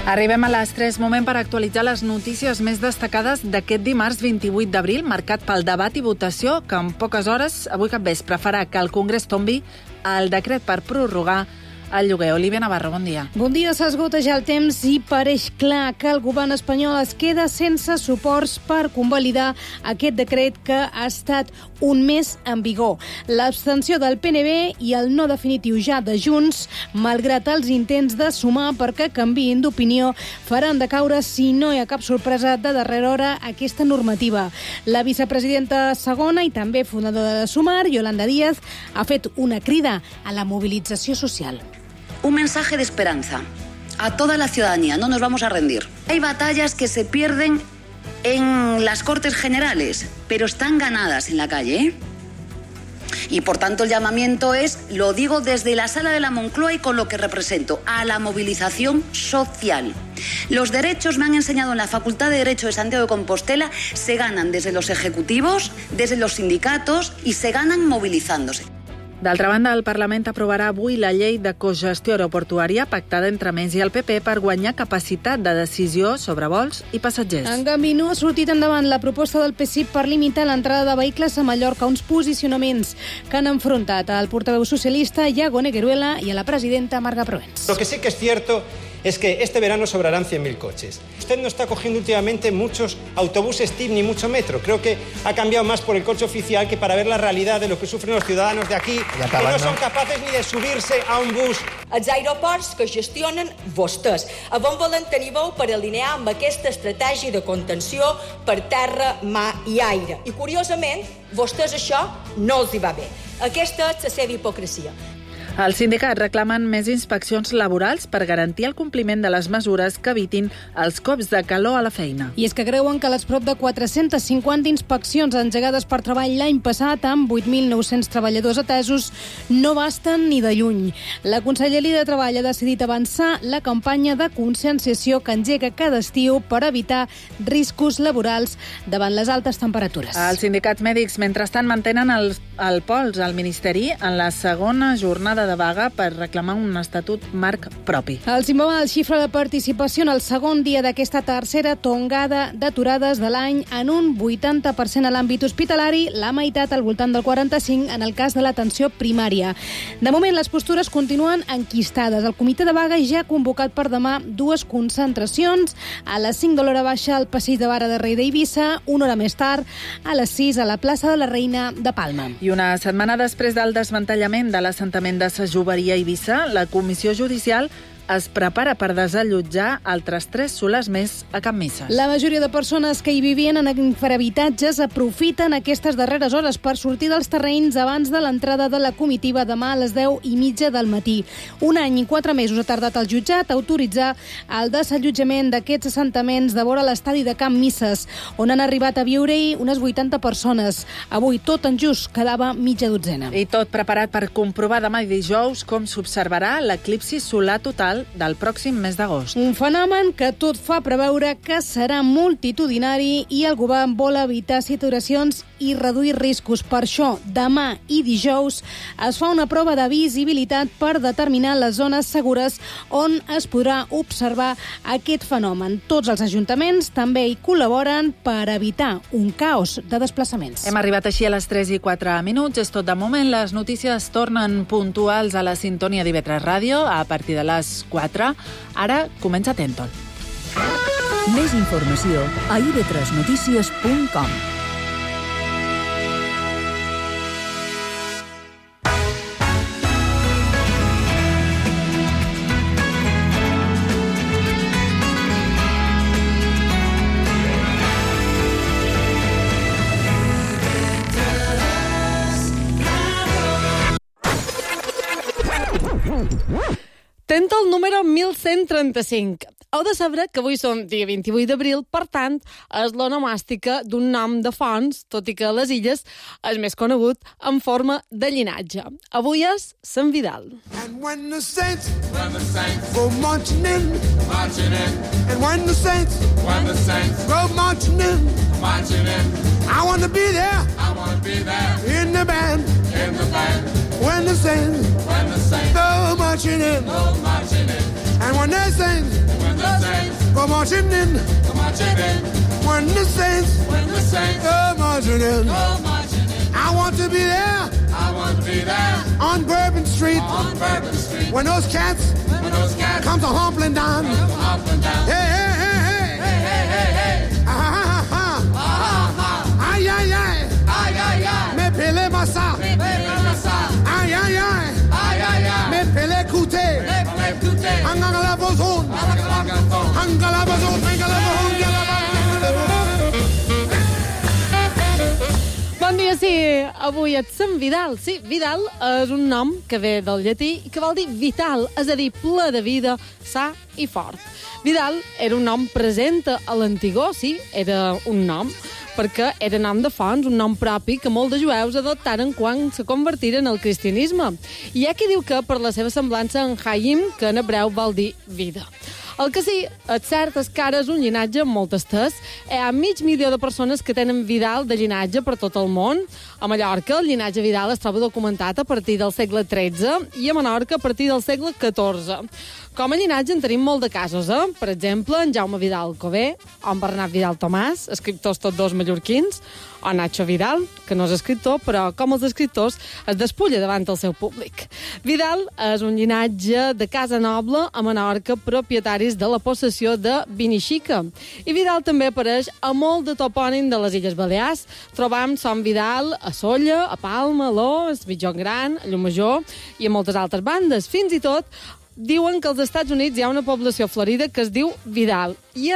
Arribem a les 3, moment per actualitzar les notícies més destacades d'aquest dimarts 28 d'abril, marcat pel debat i votació que en poques hores, avui capvespre, farà que el Congrés tombi el decret per prorrogar el lloguer. Olivia Navarro, bon dia. Bon dia, s'esgota ja el temps i pareix clar que el govern espanyol es queda sense suports per convalidar aquest decret que ha estat un mes en vigor. L'abstenció del PNB i el no definitiu ja de Junts, malgrat els intents de sumar perquè canviïn d'opinió, faran de caure, si no hi ha cap sorpresa, de darrera hora aquesta normativa. La vicepresidenta segona i també fundadora de Sumar, Yolanda Díaz, ha fet una crida a la mobilització social. Un mensaje de esperanza a toda la ciudadanía, no nos vamos a rendir. Hay batallas que se pierden en las Cortes Generales, pero están ganadas en la calle, ¿eh? Y por tanto el llamamiento es, lo digo desde la sala de la Moncloa y con lo que represento, a la movilización social. Los derechos, me han enseñado en la Facultad de Derecho de Santiago de Compostela, se ganan desde los ejecutivos, desde los sindicatos y se ganan movilizándose. D'altra banda, el Parlament aprovarà avui la llei de cogestió aeroportuària pactada entre Més i el PP per guanyar capacitat de decisió sobre vols i passatgers. En canvi, no ha sortit endavant la proposta del PSIC per limitar l'entrada de vehicles a Mallorca, uns posicionaments que han enfrontat al portaveu socialista Iago Negueruela i a la presidenta Marga Proens. Lo que sí que es cierto es que este verano sobrarán 100.000 coches. Usted no está cogiendo últimamente muchos autobuses TIP ni mucho metro. Creo que ha cambiado más por el coche oficial que para ver la realidad de lo que sufren los ciudadanos de aquí, que no son capaces ni de subirse a un bus. Els aeroports que gestionen vostès. A on volen tenir veu per alinear amb aquesta estratègia de contenció per terra, mar i aire. I, curiosament, vostès això no els hi va bé. Aquesta és la seva hipocresia. Els sindicats reclamen més inspeccions laborals per garantir el compliment de les mesures que evitin els cops de calor a la feina. I és que creuen que les prop de 450 inspeccions engegades per treball l'any passat, amb 8.900 treballadors atesos, no basten ni de lluny. La Conselleria de Treball ha decidit avançar la campanya de conscienciació que engega cada estiu per evitar riscos laborals davant les altes temperatures. Els sindicats mèdics, mentrestant, mantenen el pols al Ministeri en la segona jornada de vaga per reclamar un estatut marc propi. El Zimbabwe xifra la participació en el segon dia d'aquesta tercera tongada d'aturades de l'any en un 80% a l'àmbit hospitalari, la meitat al voltant del 45% en el cas de l'atenció primària. De moment, les postures continuen enquistades. El comitè de vaga ja ha convocat per demà dues concentracions, a les 5 de l'hora baixa al passeig de Vara de Rei d'Eivissa, una hora més tard a les 6 a la plaça de la Reina de Palma. I una setmana després del desmantellament de l'assentament de Sa Joveria a Eivissa, la Comissió Judicial es prepara per desallotjar altres 3 solars més a Can Misses. La majoria de persones que hi vivien en infrahabitatges aprofiten aquestes darreres hores per sortir dels terrenys abans de l'entrada de la comitiva demà a les 10:30 del matí. Un any i 4 mesos ha tardat el jutjat a autoritzar el desallotjament d'aquests assentaments de vora l'estadi de Can Misses, on han arribat a viure-hi unes 80 persones. Avui, tot en just, quedava mitja dotzena. I tot preparat per comprovar demà i dijous com s'observarà l'eclipsi solar total del pròxim mes d'agost. Un fenomen que tot fa preveure que serà multitudinari i el govern vol evitar saturacions i reduir riscos. Per això, demà i dijous es fa una prova de visibilitat per determinar les zones segures on es podrà observar aquest fenomen. Tots els ajuntaments també hi col·laboren per evitar un caos de desplaçaments. Hem arribat així a les 3 i 4 minuts. És tot de moment. Les notícies tornen puntuals a la sintonia d'IV3 Ràdio a partir de les 4. Ara comença Tentol. Més informació a ib3notícies.com. Tentol número 1135. Heu de saber que avui som dia 28 d'abril, per tant, és l'onomàstica d'un nom de fonts, tot i que a les illes és més conegut en forma de llinatge. Avui és Sant Vidal. And when the saints go marching in, and when the saints go marching in, I want to be there, in the band, when the saints go marching in, and when they sing, go marching in. When the saints go marching in. I want to be there on Bourbon Street. When those cats come to humpling down. Hey, hey, hey, hey. Ay, ay, ay. Me pele massa. Ay, ay, ay. Me pele kute. Angala bozon. Angala bozon. Angala bozon. Bon dia, sí. Avui et sent Vidal. Sí, Vidal és un nom que ve del llatí i que vol dir vital, és a dir, ple de vida, sa i fort. Vidal era un nom present a l'antigó, sí, era un nom, perquè era nom de fonts, un nom propi que molts de jueus adoptaren quan se convertiren al cristianisme. I hi ha qui diu que per la seva semblança en Haim, que en hebreu vol dir vida. El que sí, és cert, és que ara és un llinatge molt estès. Hi ha 500.000 de persones que tenen Vidal de llinatge per tot el món. A Mallorca, el llinatge Vidal es troba documentat a partir del segle XIII i a Menorca a partir del segle XIV. Com a llinatge en tenim molt de casos, Per exemple, en Jaume Vidal Cové, o en Bernat Vidal Tomàs, escriptors tots dos mallorquins, o Nacho Vidal, que no és escriptor, però com els escriptors es despulla davant el seu públic. Vidal és un llinatge de casa noble a Menorca, propietaris de la possessió de Vinixica. I Vidal també apareix a molt de topònim de les Illes Balears. Trobam Son Vidal a Sóller, a Palma, a Los, a Mitjón Gran, a Llumajor i a moltes altres bandes. Fins i tot diuen que als Estats Units hi ha una població florida que es diu Vidal. I